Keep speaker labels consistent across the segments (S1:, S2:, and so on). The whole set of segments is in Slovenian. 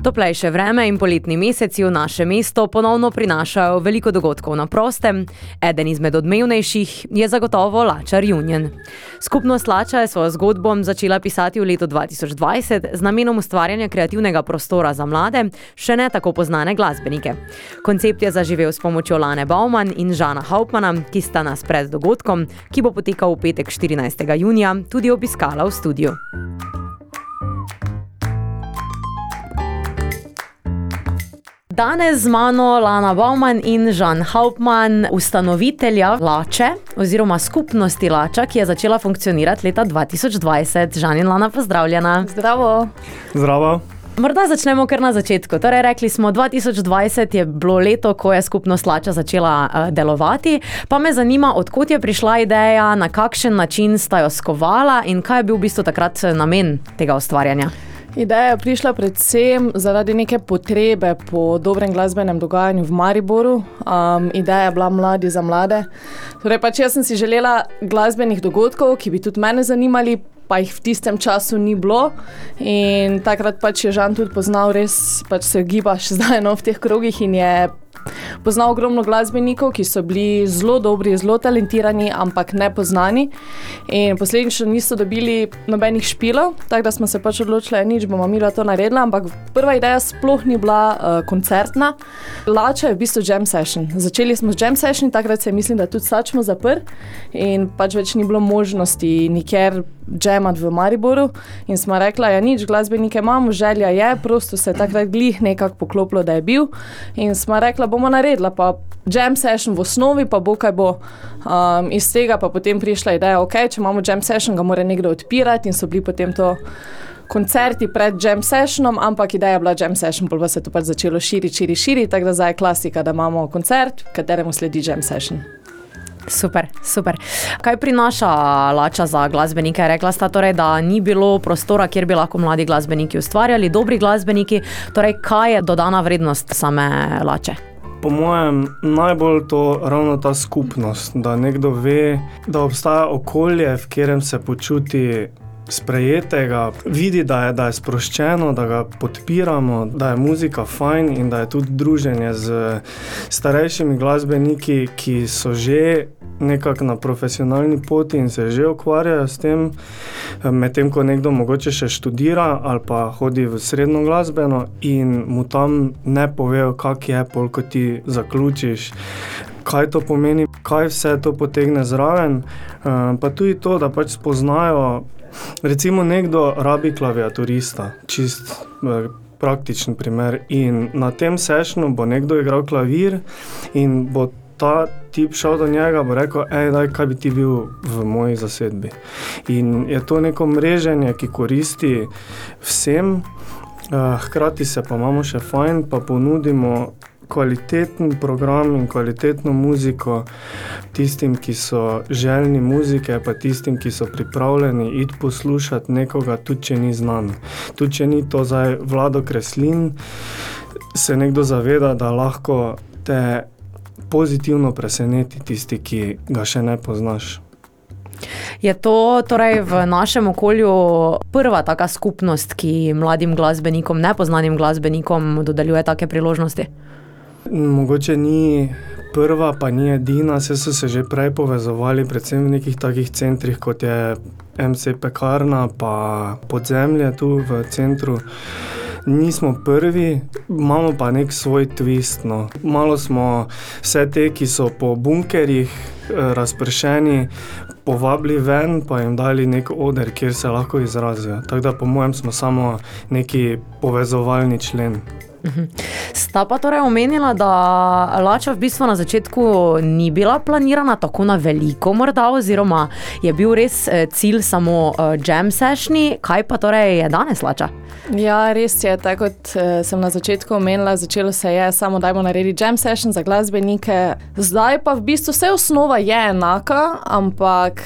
S1: Toplejše vreme in poletni meseci v naše mesto ponovno prinašajo veliko dogodkov na prostem. Eden izmed odmevnejših je zagotovo Lačar Union. Skupnost Lača je svojo zgodbo začela pisati v letu 2020 z namenom ustvarjanja kreativnega prostora za mlade, še ne tako poznane glasbenike. Koncept je zaživel s pomočjo Lane Bauman in Žana Hauptmana, ki sta nas pred dogodkom, ki bo potekal v petek 14. junija, tudi obiskala v studiu. Danes z mano Lana Bauman in Žan Hauptman, ustanovitelja Lače oziroma skupnosti Lača, ki je začela funkcionirati leta 2020. Žan in Lana, pozdravljena.
S2: Zdravo.
S3: Zdravo.
S1: Morda začnemo kar na začetku. Torej, rekli smo, 2020 je bilo leto, ko je skupnost Lača začela delovati. Pa me zanima, odkot je prišla ideja, na kakšen način sta jo skovala in kaj je bil v bistvu takrat namen tega ustvarjanja?
S2: Ideja je prišla predvsem zaradi neke potrebe po dobrem glasbenem dogajanju v Mariboru. Ideja je bila Mladi za mlade. Torej jaz sem si želela glasbenih dogodkov, ki bi tudi mene zanimali, pa jih v tistem času ni bilo. In takrat je Žan tudi poznal, res se giba še zdaj v teh krogih in je poznal ogromno glasbenikov, ki so bili zelo dobri, zelo talentirani, ampak nepoznani. In posledično niso dobili nobenih špilov, tako da smo se odločili, nič bomo mi to naredila, ampak prva ideja sploh ni bila koncertna. Lača je v bistvu jam session. Začeli smo z jam session, takrat se mislim, da tudi Sačmo zapr in več ni bilo možnosti nikjer jamati v Mariboru in smo rekla, nič, glasbenike imamo, želja je, prosto se je takrat glih nekako poklopilo, da je bil in smo rekla, bomo naredila pa jam session v osnovi, pa bo kaj bo. Iz tega pa potem prišla ideja, če imamo jam session, ga mora nekdo odpirati in so bili potem to koncerti pred jam sessionom, ampak ideja je bila jam session, pa se to začelo širi, tako da zdaj je klasika, da imamo koncert, kateremu sledi jam session.
S1: Super. Kaj prinaša Lača za glasbenike? Rekla sta torej, da ni bilo prostora, kjer bi lahko mladi glasbeniki ustvarjali, dobri glasbeniki. Torej, kaj je dodana vrednost same Lače?
S3: Po mojem najbolj to ravno ta skupnost, da nekdo ve, da obstaja okolje, v katerem se počuti sprejetega, vidi, da je sproščeno, da ga podpiramo, da je muzika fajn in da je tudi druženje z starejšimi glasbeniki, ki so že nekako na profesionalni poti in se že ukvarjajo s tem, medtem ko nekdo mogoče še študira ali pa hodi v srednjo glasbeno in mu tam ne povejo, kak je pol, ko ti zaključiš, kaj to pomeni, kaj vse to potegne zraven, pa tudi to, da spoznajo. Recimo nekdo rabi klaviaturista, čist praktičen primer in na tem sessionu bo nekdo igral klavir in bo ta tip šel do njega, bo rekel, kaj bi ti bil v moji zasedbi. In je to neko mreženje, ki koristi vsem, hkrati se pa imamo še fajn, pa ponudimo kvaliteten program in kvalitetno muziko tistim, ki so željni muzike, pa tistim, ki so pripravljeni iti poslušati nekoga, tudi če ni znan. Tudi če ni to zdaj Vlado Kreslin, se nekdo zaveda, da lahko te pozitivno preseneti tisti, ki ga še ne poznaš.
S1: Je to torej v našem okolju prva taka skupnost, ki mladim glasbenikom, nepoznanim glasbenikom dodeljuje take priložnosti?
S3: Mogoče ni prva, pa ni edina, so se že prej povezovali, predvsem v nekih takih centrih, kot je MC Pekarna, pa Podzemlje tu v centru. Nismo prvi, imamo pa nek svoj twist. Malo smo vse te, ki so po bunkerjih razpršeni, povabili ven, pa jim dali nek oder, kjer se lahko izrazijo. Tako da po mojem smo samo neki povezovalni člen.
S1: Sta pa torej omenila, da Lača v bistvu na začetku ni bila planirana tako na veliko morda, oziroma je bil res cilj samo jam sessioni. Kaj pa torej je danes Lača?
S2: Ja, res je, tako kot sem na začetku omenila, začelo se je samo dajmo narediti jam session za glasbenike. Zdaj pa v bistvu vse osnova je enaka, ampak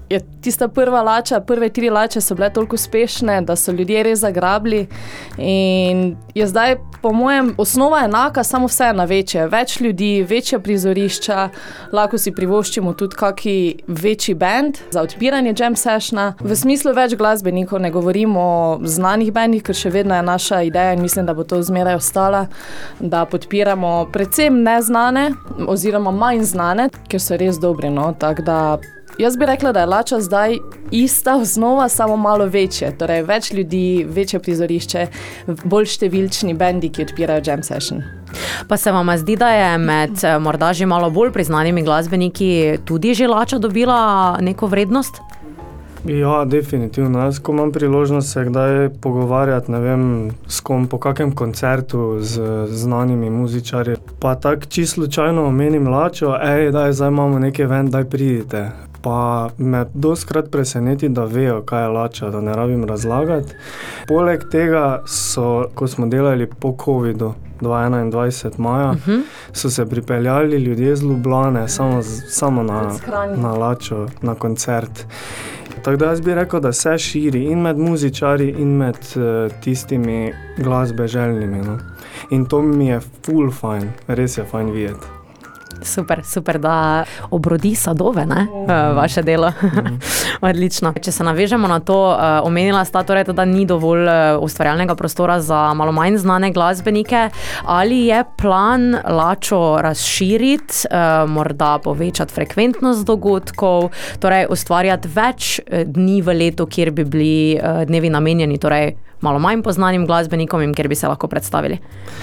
S2: je tista prva lača, prve 3 lače so bile toliko uspešne, da so ljudje res zagrabili in je zdaj po mojem osnova enaka, samo vse na večje. Več ljudi, večja prizorišča, lahko si privoščimo tudi kaki večji band za odpiranje jam sessiona. V smislu več glasbenikov, ne govorimo o znanih bandih, ker še vedno je naša ideja in mislim, da bo to zmeraj ostala, da podpiramo predvsem neznane oziroma manj znane, ker so res dobri, no, tako da jaz bi rekla, da je lača zdaj ista osnova, samo malo večje, torej več ljudi, večje prizorišče, bolj številčni bendi, ki odpirajo jam session.
S1: Pa se vam zdi, da je med morda že malo bolj priznanimi glasbeniki tudi že lača dobila neko vrednost?
S3: Ja, definitivno. Jaz, ko imam priložnost se kdaj pogovarjati, ne vem, s kom po kakem koncertu z znanimi muzičarji, pa tako čisto slučajno omenim lačo, zdaj imamo neki event, daj pridite. Pa me dostikrat preseneti, da vejo, kaj je lača, da ne rabim razlagati. Poleg tega so, ko smo delali po covidu, 2021 maja, so se pripeljali ljudje z Ljubljane, samo na lačo, na koncert. Tako da jaz bi rekel, da se širi in med muzičarji in med tistimi glasbe željnimi. No. In to mi je ful fajn, res je fajn videti.
S1: Super, da obrodi sadove, ne, vaše delo. Odlično. Če se navežemo na to, omenila sta torej, da ni dovolj ustvarjalnega prostora za malo manj znane glasbenike. Ali je plan lačo razširiti, morda povečati frekventnost dogodkov, torej ustvarjati več dni v letu, kjer bi bili dnevi namenjeni torej malo manj poznanim glasbenikom in kjer bi se lahko predstavili?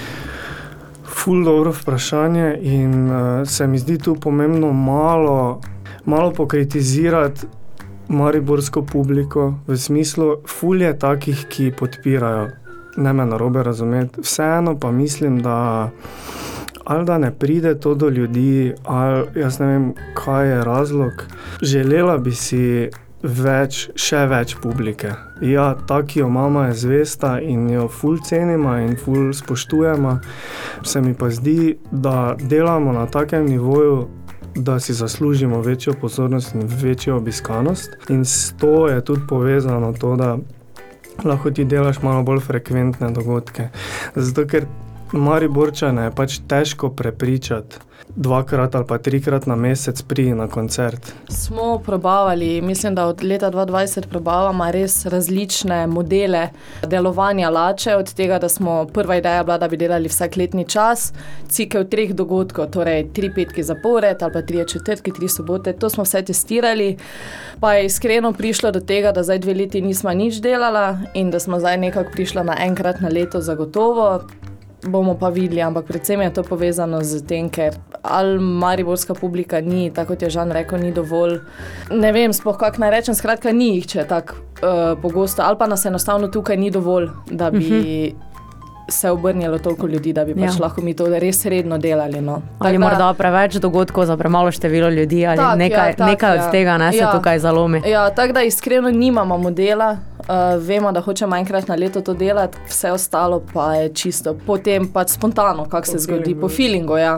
S3: Ful dobro vprašanje in se mi zdi tu pomembno malo pokritizirati mariborsko publiko, v smislu ful je takih, ki podpirajo, ne me narobe razumeti, vseeno pa mislim, da ali da ne pride to do ljudi, ali jaz ne vem, kaj je razlog. Želela bi si še več publike. Ja, ta, ki jo mama je zvesta in jo ful cenima in ful spoštujema, se mi pa zdi, da delamo na takem nivoju, da si zaslužimo večjo pozornost in večjo obiskanost. In s to je tudi povezano to, da lahko ti delaš malo bolj frekventne dogodke. Zato, ker Mariborčane je pač težko prepričati 2-krat ali pa 3-krat na mesec pridi na koncert.
S2: Smo probavali, mislim, da od leta 2020 probavamo res različne modele delovanja lače, od tega, da smo prva ideja bila, da bi delali vsak letni čas, cikel 3 dogodkov, torej 3 petki zapored ali pa 3 četrtki, 3 sobote, to smo vse testirali, pa je iskreno prišlo do tega, da zdaj 2 leti nismo nič delala in da smo zdaj nekako prišla na enkrat na leto zagotovo. Bomo pa videli, ampak predvsem je to povezano z tem, ker ali mariborska publika ni, tako kot je Žan rekel, ni dovolj. Ne vem, sploh kako naj rečem, skratka ni jih, če je tako pogosto, ali pa nas enostavno tukaj ni dovolj, da bi se obrnilo toliko ljudi, da bi pač lahko mi to res redno delali. No.
S1: Ali morda preveč dogodkov za premalo število ljudi, ali nekaj od tega se tukaj zalomi.
S2: Ja, tako da iskreno nimamo modela, vemo, da hočemo enkrat na leto to delati, vse ostalo pa je čisto potem pač spontano, kako se zgodi, po feelingu, ja.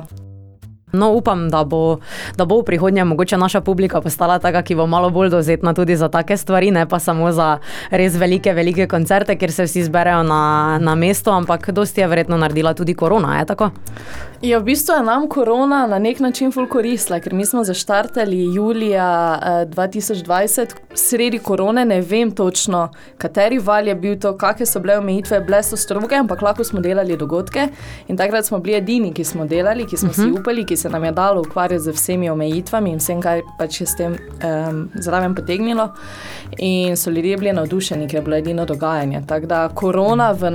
S1: No, upam, da bo v prihodnje mogoče naša publika postala taka, ki bo malo bolj dovzetna tudi za take stvari, ne pa samo za res velike koncerte, kjer se vsi zberejo na mesto, ampak dosti je verjetno naredila tudi korona, je tako?
S2: Ja, v bistvu je nam korona na nek način ful koristila, ker mi smo zaštartali julija 2020, sredi korone, ne vem točno, kateri val je bil to, kakve so bile omejitve, bile so stroge, ampak lahko smo delali dogodke in takrat smo bili edini, ki smo delali, ki smo si upali, ki se nam je dalo ukvarjati z vsemi omejitvami in vsem, kaj pač je s tem zraven potegnilo in so ljudje bili navdušeni, ker je bilo edino dogajanje. Tako da korona v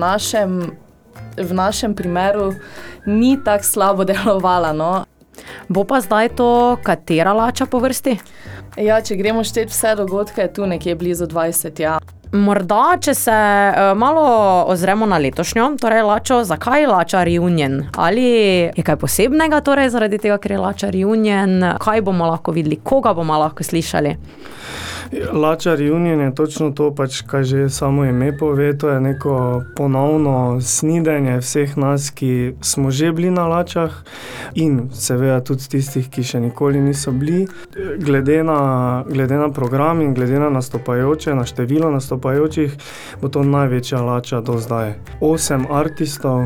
S2: našem primeru ni tako slabo delovala, no.
S1: Bo pa zdaj to katera lača po vrsti?
S2: Ja, če gremo šteti vse dogodke, je tu nekje blizu 20, ja.
S1: Morda, če se malo ozremo na letošnjo, torej lačo, zakaj lača Reunion? Ali je kaj posebnega torej zaradi tega, ker je lača Reunion? Kaj bomo lahko videli? Koga bomo lahko slišali?
S3: Lača Reunion je točno to, pač, kaj že samo ime pove, to je neko ponovno snidenje vseh nas, ki smo že bili na Lačah in seveda tudi tistih, ki še nikoli niso bili. Glede na program in glede na nastopajoče, na število nastopajočih, bo to največja Lača do zdaj. 8 artistov,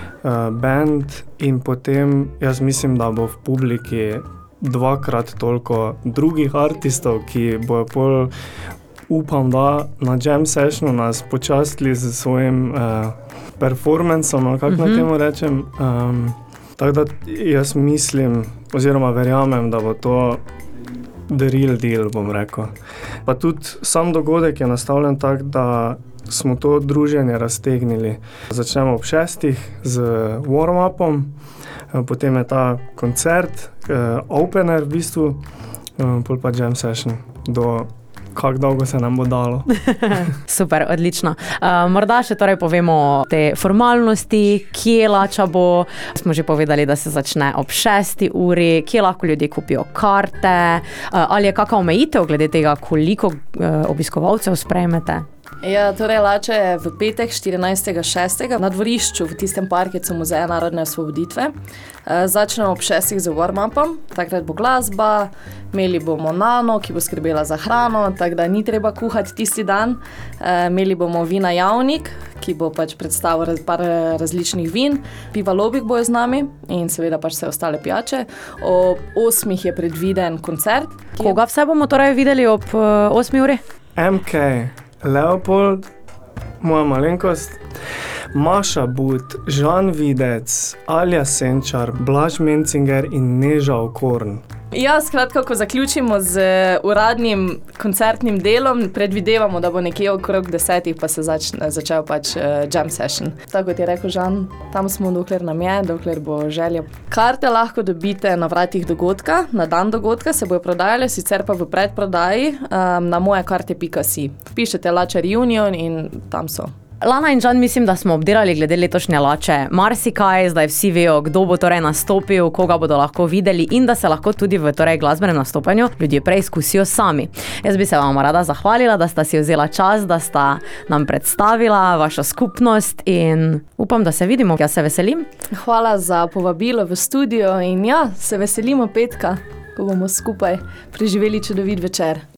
S3: band in potem jaz mislim, da bo v publiki 2-krat toliko drugih artistov, ki bojo pol, upam, da na jam sessionu nas počastili z svojim performancem, ali kako na temu rečem. Tako da jaz mislim, oziroma verjamem, da bo to the real deal, bom rekel. Pa tudi sam dogodek je nastavljen tako, da smo to druženje raztegnili. Začnemo ob 6 z warm-upom, potem je ta koncert, opener v bistvu, pol pa jam session, do kako dolgo se nam bo dalo.
S1: Super, odlično. Morda še torej povemo te formalnosti, kje Lača bo. Smo že povedali, da se začne ob 6 uri, kje lahko ljudje kupijo karte, ali je kakšna omejitev glede tega, koliko obiskovalcev sprejmete?
S2: Ja, torej Lača je v petek 14.6. na dvorišču v tistem parkicu Muzeja narodne osvoboditve. Začnemo ob 6 z warm-upom, takrat bo glasba, imeli bomo Nano, ki bo skrbela za hrano, tako da ni treba kuhati tisti dan. Imeli bomo vina Javnik, ki bo pač predstavil par različnih vin, piva Lobik bojo z nami in seveda pač vse ostale pijače. Ob 8 je predviden koncert.
S1: Koga vse bomo torej videli ob 8 uri?
S3: MK, Leopold, moja malenkost, Maša But, Žan Videc, Alja Senčar, Blaž Mencinger in Neža Okorn.
S2: Ja, skratka, ko zaključimo z uradnim koncertnim delom, predvidevamo, da bo nekje okrog 10 pa se začel pač jam session. Tako kot je rekel Žan, tam smo dokler nam je, dokler bo želja. Karte lahko dobite na vratih dogodka, na dan dogodka se bojo prodajale, sicer pa v predprodaji na mojekarte.si. Vpišete Lača Reunion in tam so.
S1: Lana in Žan, mislim, da smo obdelali glede letošnje Lače marsikaj, zdaj vsi vejo, kdo bo torej nastopil, koga bodo lahko videli in da se lahko tudi v torej glasbenem nastopanju ljudje preizkusijo sami. Jaz bi se vam rada zahvalila, da sta si vzela čas, da sta nam predstavila vašo skupnost in upam, da se vidimo. Jaz se veselim.
S2: Hvala za povabilo v studio in ja, se veselimo petka, ko bomo skupaj preživeli čudovit večer.